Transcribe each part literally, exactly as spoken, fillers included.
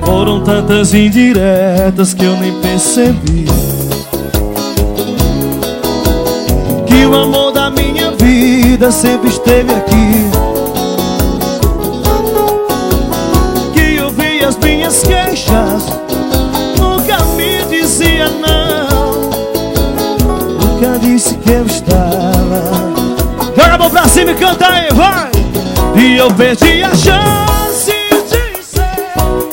Foram tantas indiretas que eu nem percebi que o amor da minha vida sempre esteve aqui, que ouvi as minhas queixas, nunca me dizia não, nunca disse que eu estava. Joga a mão pra cima e canta aí, vai! E eu perdi a chance de ser.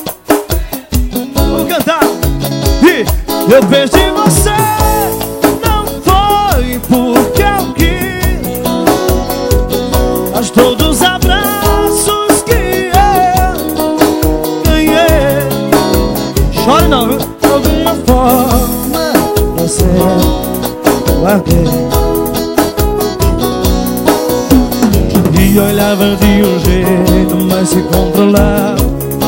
Vou cantar. E eu perdi você. Não foi porque eu quis, mas todos os abraços que eu ganhei. Chore não, viu? De alguma forma você guardei. E olhava de um jeito, mas se controlava.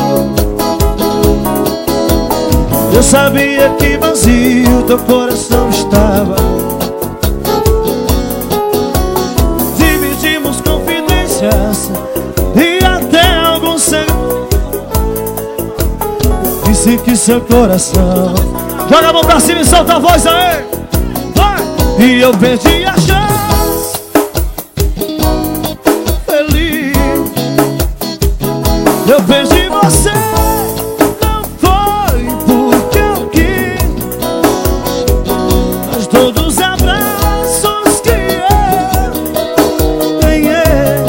Eu sabia que vazio teu coração estava. Dividimos confidências e até alguns segredos. Disse que seu coração. Joga a mão pra cima e solta a voz aí. Vai! E eu perdi a chance. Eu perdi você, não foi porque eu quis, mas todos os abraços que eu ganhei,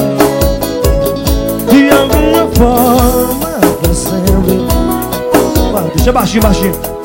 de alguma forma pra sempre. Deixa baixinho, baixinho.